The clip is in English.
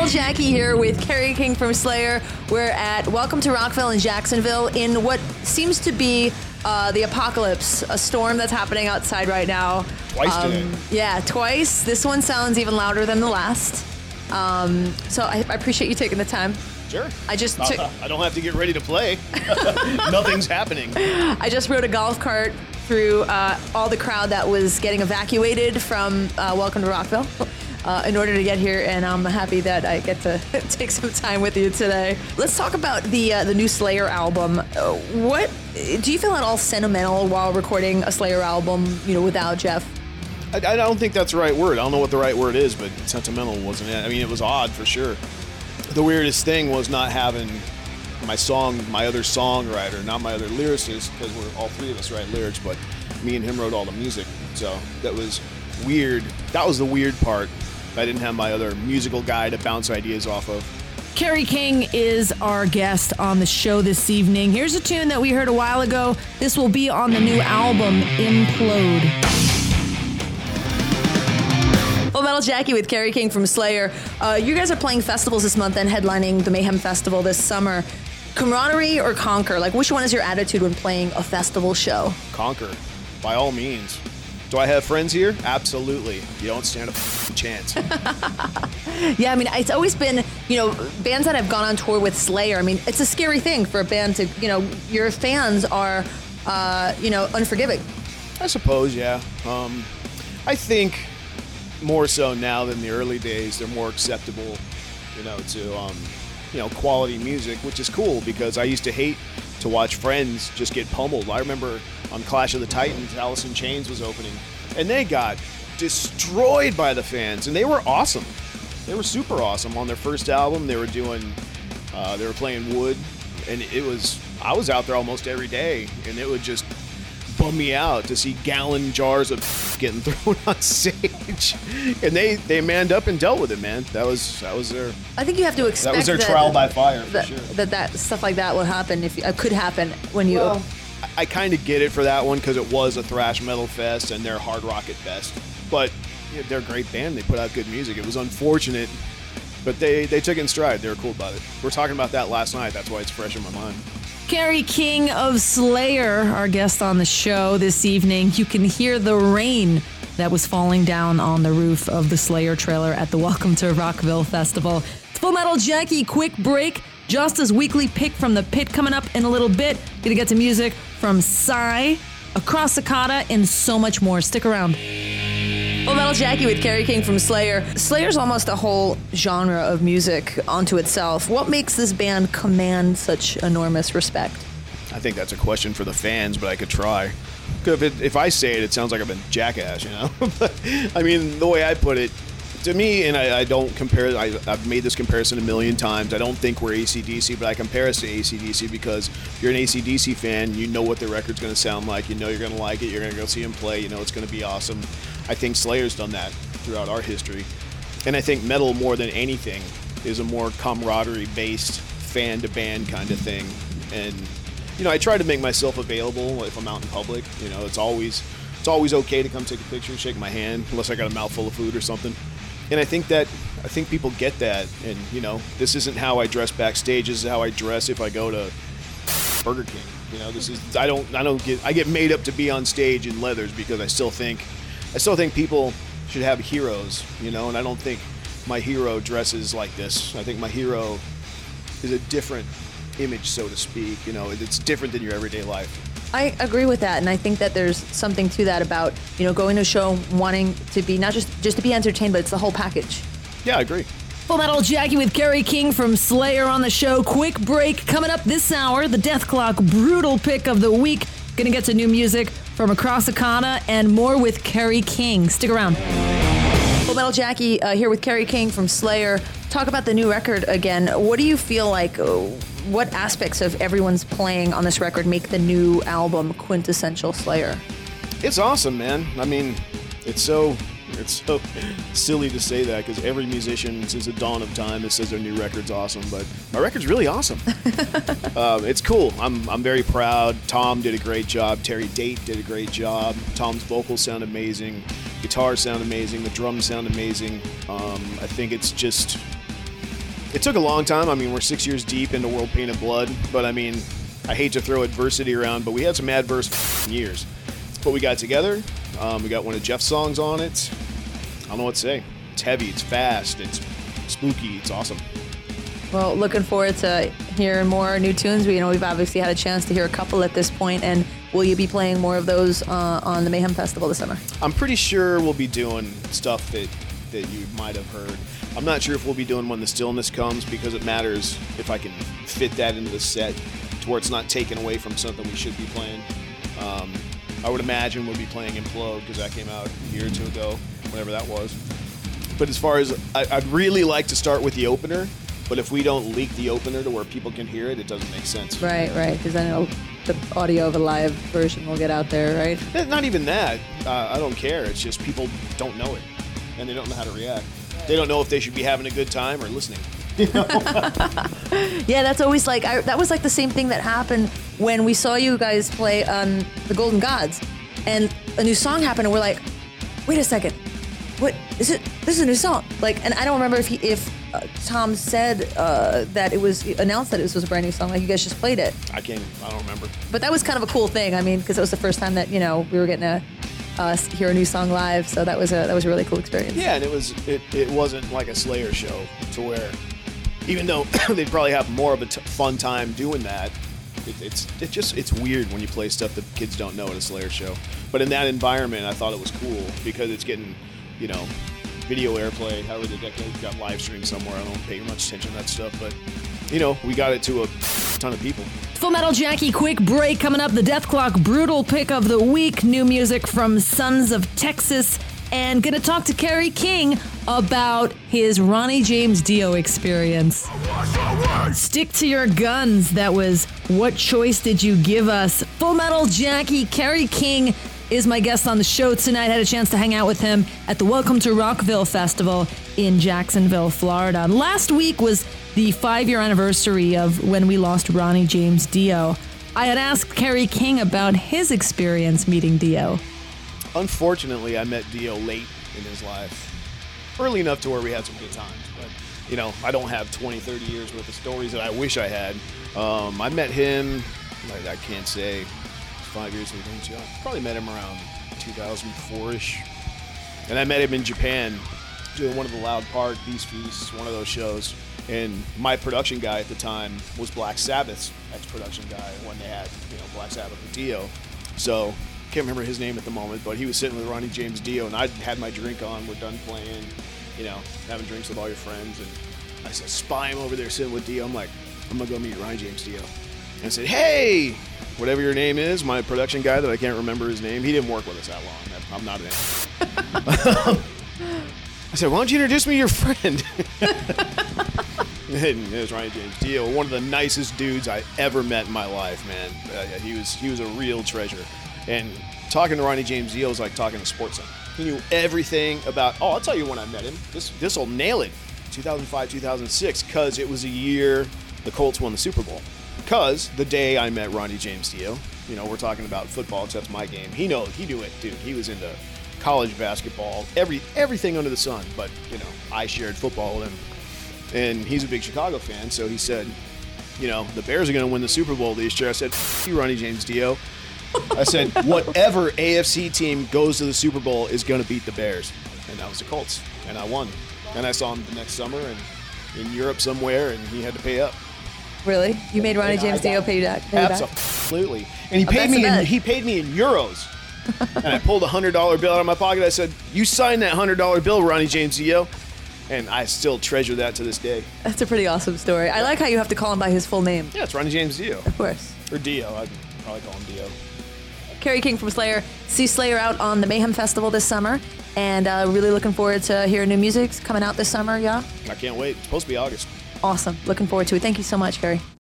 Metal Jackie here with Kerry King from Slayer. We're at Welcome to Rockville in Jacksonville in what seems to be the apocalypse, a storm that's happening outside right now. Twice today. Yeah, twice. This one sounds even louder than the last. So I appreciate you taking the time. Sure. I don't have to get ready to play. Nothing's happening. I just rode a golf cart through all the crowd that was getting evacuated from Welcome to Rockville in order to get here, and I'm happy that I get to take some time with you today. Let's talk about the new Slayer album. What do you feel at all sentimental while recording a Slayer album, without Jeff? I don't think that's the right word. I don't know what the right word is, but sentimental wasn't it. I mean, it was odd for sure. The weirdest thing was not having my other songwriter, not my other lyricist, because we're all three of us write lyrics, but me and him wrote all the music. So that was weird. That was the weird part. I didn't have my other musical guy to bounce ideas off of. Kerry King is our guest on the show this evening. Here's a tune that we heard a while ago. This will be on the new album, Implode. Well, Metal Jackie with Kerry King from Slayer. You guys are playing festivals this month and headlining the Mayhem Festival this summer. Camaraderie or conquer? Like, which one is your attitude when playing a festival show? Conquer, by all means. Do I have friends here? Absolutely. You don't stand a chance. Yeah, I mean, it's always been, bands that have gone on tour with Slayer. I mean, it's a scary thing for a band to, your fans are, unforgiving. I suppose, yeah. I think more so now than the early days, they're more acceptable, to, quality music, which is cool because I used to hate to watch friends just get pummeled. I remember on Clash of the Titans, Alice in Chains was opening, and they got destroyed by the fans, and they were awesome. They were super awesome. On their first album, they were playing Wood, and I was out there almost every day, and it would just bum me out to see gallon jars of getting thrown on stage, and they manned up and dealt with it, man. That was their. I think you have to expect that was their trial by fire. For sure. That stuff like that will happen could happen when you. Well, I kind of get it for that one because it was a thrash metal fest and they're hard rock at best, but they're a great band. They put out good music. It was unfortunate, but they took it in stride. They were cool about it. We were talking about that last night. That's why it's fresh in my mind. Kerry King of Slayer, our guest on the show this evening. You can hear the rain that was falling down on the roof of the Slayer trailer at the Welcome to Rockville Festival. It's Full Metal Jackie, quick break. Justa's weekly pick from the pit coming up in a little bit. Gonna get to music from Psy, Across Cicada, and so much more. Stick around. Well, Metal Jackie with Kerry King from Slayer. Slayer's almost a whole genre of music onto itself. What makes this band command such enormous respect? I think that's a question for the fans, but I could try. If I say it, it sounds like I'm a jackass, But, I mean, the way I put it, to me, and I don't compare, I've made this comparison a million times. I don't think we're AC/DC, but I compare us to AC/DC because if you're an AC/DC fan, you know what the record's going to sound like. You know you're going to like it. You're going to go see them play. You know it's going to be awesome. I think Slayer's done that throughout our history. And I think metal, more than anything, is a more camaraderie-based, fan-to-band kind of thing. And, I try to make myself available if I'm out in public. It's always okay to come take a picture, shake my hand, unless I got a mouthful of food or something. And I think people get that. And, this isn't how I dress backstage. This is how I dress if I go to Burger King. I get made up to be on stage in leathers because I still think people should have heroes, and I don't think my hero dresses like this. I think my hero is a different image, so to speak. It's different than your everyday life. I agree with that, and I think that there's something to that about, going to a show, wanting to be not just to be entertained, but it's the whole package. Yeah, I agree. Full Metal Jackie with Kerry King from Slayer on the show. Quick break coming up this hour. The Death Clock brutal pick of the week. Gonna get to new music from Across Cicada and more with Kerry King. Stick around. Full Metal Jackie here with Kerry King from Slayer. Talk about the new record again. What do you feel like? What aspects of everyone's playing on this record make the new album quintessential Slayer? It's awesome, man. I mean, it's so silly to say that because every musician since the dawn of time that says their new record's awesome, but my record's really awesome. It's cool. I'm very proud. Tom did a great job. Terry Date did a great job. Tom's vocals sound amazing. Guitars sound amazing. The drums sound amazing. I think it's just It took a long time. I mean, we're 6 years deep into World Painted Blood, but I mean, I hate to throw adversity around, but we had some adverse years. But we got together. We got one of Jeff's songs on it. I don't know what to say. It's heavy, it's fast, it's spooky, it's awesome. Well, looking forward to hearing more new tunes. We've obviously had a chance to hear a couple at this point, and will you be playing more of those on the Mayhem Festival this summer? I'm pretty sure we'll be doing stuff that you might have heard. I'm not sure if we'll be doing When the Stillness Comes, because it matters if I can fit that into the set to where it's not taken away from something we should be playing. I would imagine we'll be playing Implode, because that came out a year or two ago, whenever that was. But as far as, I'd really like to start with the opener, but if we don't leak the opener to where people can hear it, it doesn't make sense. Right, because then the audio of a live version will get out there, right? Not even that. I don't care. It's just people don't know it, and they don't know how to react. They don't know if they should be having a good time or listening. Yeah, that's always that was like the same thing that happened when we saw you guys play on the Golden Gods, and a new song happened, and we're like, wait a second, what is it? This is a new song. And I don't remember if Tom said that it was announced that it was a brand new song. Like, you guys just played it. I don't remember. But that was kind of a cool thing. I mean, because it was the first time that we were getting to hear a new song live. So that was a really cool experience. Yeah, and it wasn't like a Slayer show, to where even though they'd probably have more of a fun time doing that, it's weird when you play stuff that kids don't know at a Slayer show. But in that environment, I thought it was cool because it's getting, video airplay. However, the Decade got live streamed somewhere. I don't pay much attention to that stuff, but we got it to a ton of people. Full Metal Jackie, quick break coming up. The Death Clock Brutal Pick of the Week. New music from Sons of Texas. And gonna talk to Kerry King about his Ronnie James Dio experience. Stick to your guns. That was What Choice Did You Give Us? Full Metal Jackie, Kerry King is my guest on the show tonight. Had a chance to hang out with him at the Welcome to Rockville Festival in Jacksonville, Florida. Last week was the 5-year anniversary of when we lost Ronnie James Dio. I had asked Kerry King about his experience meeting Dio. Unfortunately, I met Dio late in his life. Early enough to where we had some good times. But, I don't have 20, 30 years worth of stories that I wish I had. I met him, I can't say, 5 years ago. I probably met him around 2004-ish. And I met him in Japan doing one of the Loud Park, Beast Feasts, one of those shows. And my production guy at the time was Black Sabbath's ex-production guy when they had, Black Sabbath with Dio. So, can't remember his name at the moment, but he was sitting with Ronnie James Dio, and I had my drink on. We're done playing, having drinks with all your friends. And I said, spy him over there sitting with Dio. I'm like, I'm going to go meet Ronnie James Dio. And I said, hey, whatever your name is, my production guy that I can't remember his name, he didn't work with us that long. I'm not an I said, why don't you introduce me to your friend? And it was Ronnie James Dio, one of the nicest dudes I ever met in my life, man. He was a real treasure. And talking to Ronnie James Dio was like talking to SportsCenter. He knew everything about, I'll tell you when I met him. This will nail it. 2005, 2006, because it was a year the Colts won the Super Bowl. Because the day I met Ronnie James Dio, we're talking about football, because that's my game. He knew it, dude. He was into college basketball, everything under the sun. But, I shared football with him. And he's a big Chicago fan, so he said, the Bears are going to win the Super Bowl this year. I said, you, Ronnie James Dio. I said, whatever AFC team goes to the Super Bowl is going to beat the Bears. And that was the Colts. And I won. And I saw him the next summer in Europe somewhere, and he had to pay up. Really? You made Ronnie James Dio pay you back? Absolutely. And he paid me in euros. And I pulled a $100 bill out of my pocket. I said, you signed that $100 bill, Ronnie James Dio. And I still treasure that to this day. That's a pretty awesome story. I like how you have to call him by his full name. Yeah, it's Ronnie James Dio. Of course. Or Dio. I'd probably call him Dio. Kerry King from Slayer. See Slayer out on the Mayhem Festival this summer. And really looking forward to hearing new music coming out this summer, yeah? I can't wait. It's supposed to be August. Awesome. Looking forward to it. Thank you so much, Kerry.